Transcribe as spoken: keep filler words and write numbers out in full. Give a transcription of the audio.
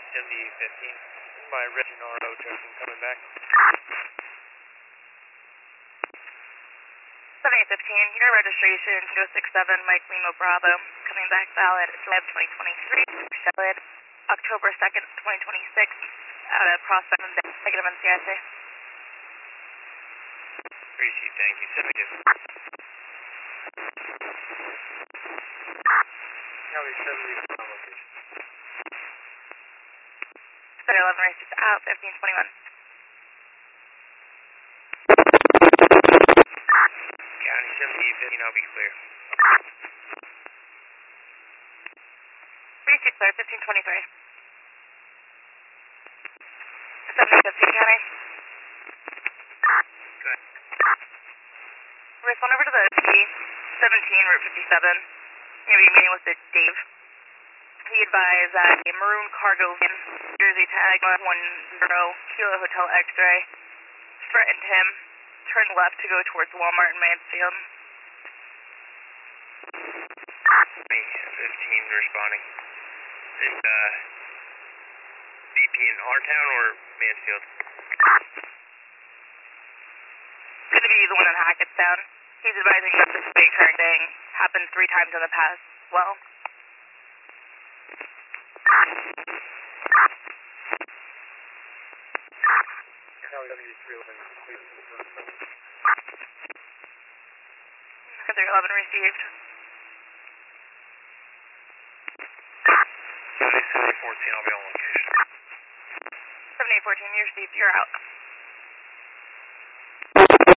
seventy fifteen. My original road Justin coming back. seventy fifteen, your registration two oh six seven Mike Lima Bravo, coming back valid July twenty twenty-three, valid October second, twenty twenty-six, out of Prospect, negative N C I C. Appreciate, thank you, seventy two. Cali seventy on location. seven eleven raced out, fifteen twenty-one. County seventy fifteen, I'll be clear. Three two clear, fifteen twenty-three. seventy fifteen County. Good. Respond over to the T seventeen Route fifty-seven. You're going to be meeting with the Dave. He advised that a maroon cargo van, Jersey tag one zero Kilo Hotel X-ray, threatened him, turned left to go towards Walmart in Mansfield. Me, fifteen responding. Is uh, V P in our town or Mansfield? Going to be the one in Hackettstown. He's advising that this big current thing happened three times in the past as well. seventy-three eleven, please. three eleven received. seventy-seven fourteen, I'll be on location. seventy-eight fourteen, you received, you're out.